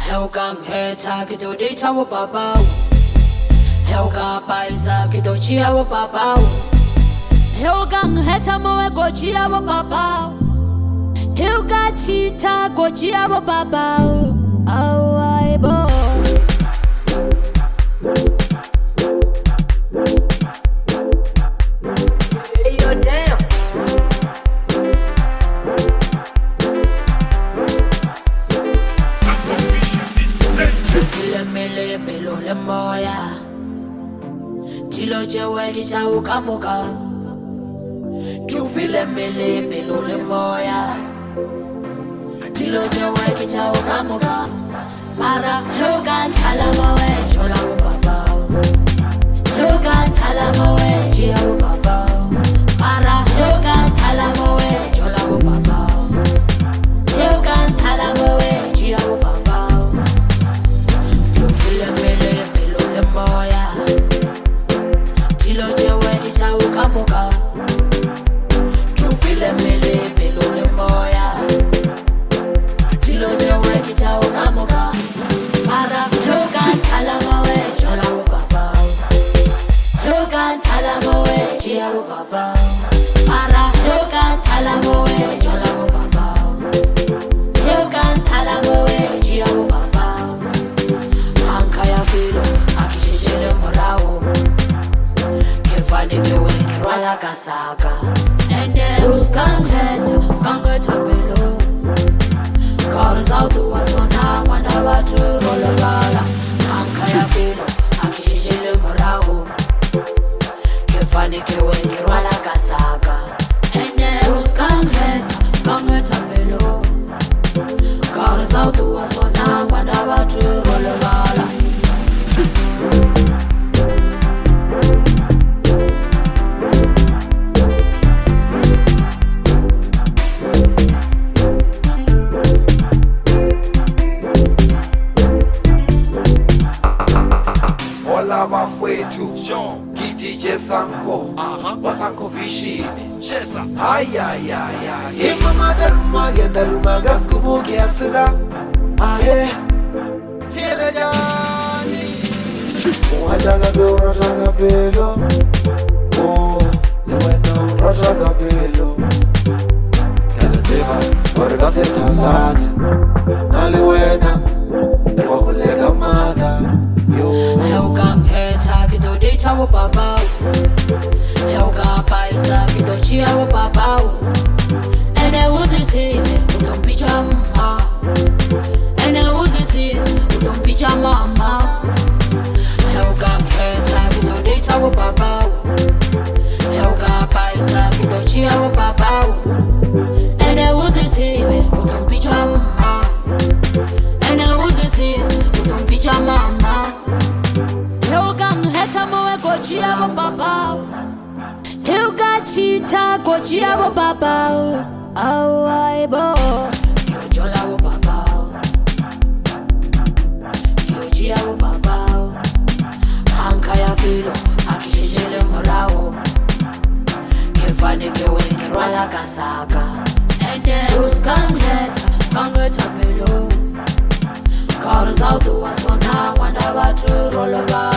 Heuka ngeta kito dita wo papa. Heuka paisa kito chia wo papa. Heuka ngeta moe go chia wo papa. Heuka chita go chia wo papa. Oh I bo. Tilo chewe kicha ukamuka Kiufile mele pelule moya Tilo chewe kicha ukamuka Mara Yogan talamawe chola upapao Yogan talamawe chia upapao Mara Yogan talamawe chola upapao Yogan talamawe chia upapao Kiufile mele pelule moya Tilo chewe kicha ukamuka Kiufile mele pelule moya Tilo chewe kicha ukamuka Mara Yogan talamawe chola upapao Yogan talamawe chia upapao Mara Yogan talamawe chola upapao Yogan talamawe chia upapao Hanka ya filo akishijele morao Kefani kewe rwala kasaka Nende uskangeta pelo Cars out to us on now when I want to roll a gala Ankaya pelo akishijele morao Kefani kewe rwala kasaka Nende uskangeta pelo Cars out to us on now when I want to roll a gala Mafwetu DJ Sanko Wasanko Vishini Ay ay ay ay Imama daruma gaskubuki asida Ahe Tile jani Wajaga be rajaga pelo Oh Lueno rajaga pelo Kazi seba Warga setalane Naliwena Wakulega mada Heuka ngeta kito dita wo papa Heuka paisa kito chia wo papa Ene uziti utompicha mama Ene uziti utompicha mama Heuka ngeta kito dita wo papa Heuka paisa kito chia wo papa Ene uziti utompicha mama Ene uziti utompicha mama Gochia wo papa Heuka chita gochia wo papa Oh I bo Kyochola wo papa Kyochia wo papa Hanka ya filo akishijele morao Kefani kewe rwala kasaka Ende uskangeta pelo Cars out to us on now when I want to roll about